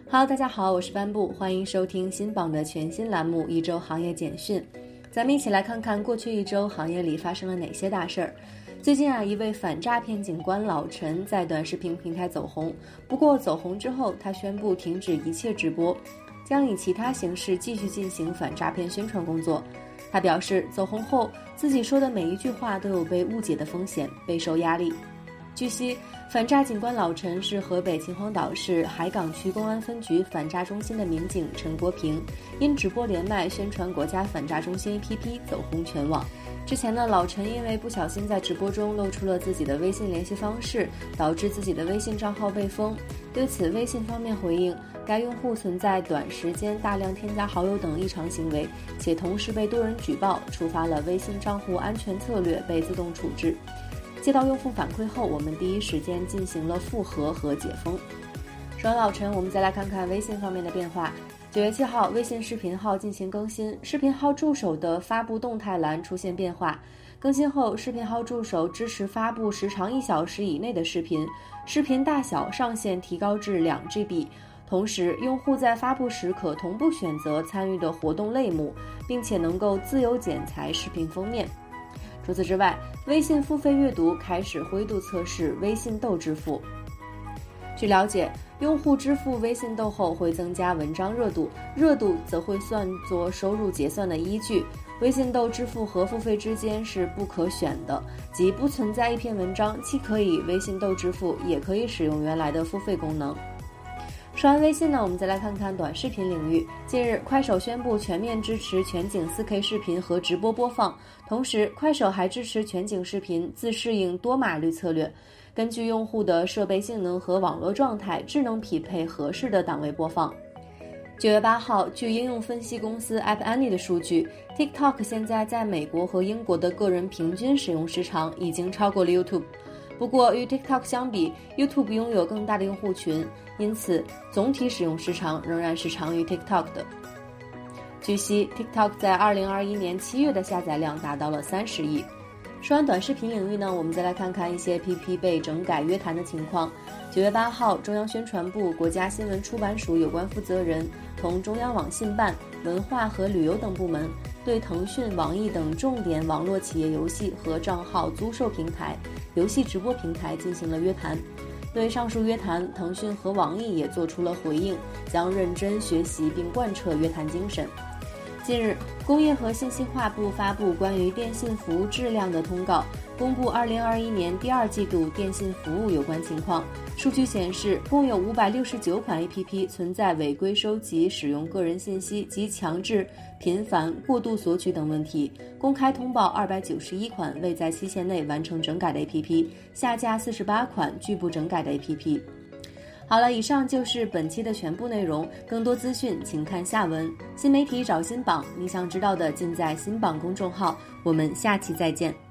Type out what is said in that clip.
Hello， 大家好，我是班布，欢迎收听新榜的全新栏目一周行业简讯。咱们一起来看看过去一周行业里发生了哪些大事儿。最近一位反诈骗警官老陈在短视频平台走红，不过走红之后，他宣布停止一切直播，将以其他形式继续进行反诈骗宣传工作。他表示，走红后自己说的每一句话都有被误解的风险，备受压力。据悉，反诈警官老陈是河北秦皇岛市海港区公安分局反诈中心的民警陈国平，因直播连麦宣传国家反诈中心 APP 走红全网。之前呢，老陈因为不小心在直播中露出了自己的微信联系方式，导致自己的微信账号被封。对此，微信方面回应，该用户存在短时间大量添加好友等异常行为，且同时被多人举报，触发了微信账户安全策略，被自动处置。接到用户反馈后，我们第一时间进行了复核和解封。说完老陈，我们再来看看微信方面的变化。9月7号，微信视频号进行更新，视频号助手的发布动态栏出现变化。更新后，视频号助手支持发布时长1小时以内的视频，视频大小上限提高至2GB。同时，用户在发布时可同步选择参与的活动类目，并且能够自由剪裁视频封面。除此之外，微信付费阅读开始灰度测试微信豆支付。据了解，用户支付微信豆后会增加文章热度，热度则会算作收入结算的依据。微信豆支付和付费之间是不可选的，即不存在一篇文章既可以微信豆支付，也可以使用原来的付费功能。说完微信呢，我们再来看看短视频领域。近日，快手宣布全面支持全景 4K 视频和直播播放，同时快手还支持全景视频自适应多码率策略，根据用户的设备性能和网络状态，智能匹配合适的档位播放。9月8号，据应用分析公司 App Annie 的数据， TikTok 现在在美国和英国的个人平均使用时长已经超过了 YouTube。不过与 TikTok 相比， YouTube 拥有更大的用户群，因此总体使用时长仍然是长于 TikTok 的。据悉， TikTok 在2021年7月的下载量达到了30亿。说完短视频领域呢，我们再来看看一些 APP 被整改约谈的情况。9月8号，中央宣传部、国家新闻出版署有关负责人同中央网信办、文化和旅游等部门对腾讯、网易等重点网络企业游戏和账号租售平台、游戏直播平台进行了约谈。对上述约谈，腾讯和网易也做出了回应，将认真学习并贯彻约谈精神。近日，工业和信息化部发布关于电信服务质量的通告，公布2021年第2季度电信服务有关情况。数据显示，共有569款 APP 存在违规收集、使用个人信息及强制、频繁、过度索取等问题。公开通报291款未在期限内完成整改的 APP， 下架48款拒不整改的 APP。好了，以上就是本期的全部内容，更多资讯请看下文。新媒体找新榜，你想知道的尽在新榜公众号，我们下期再见。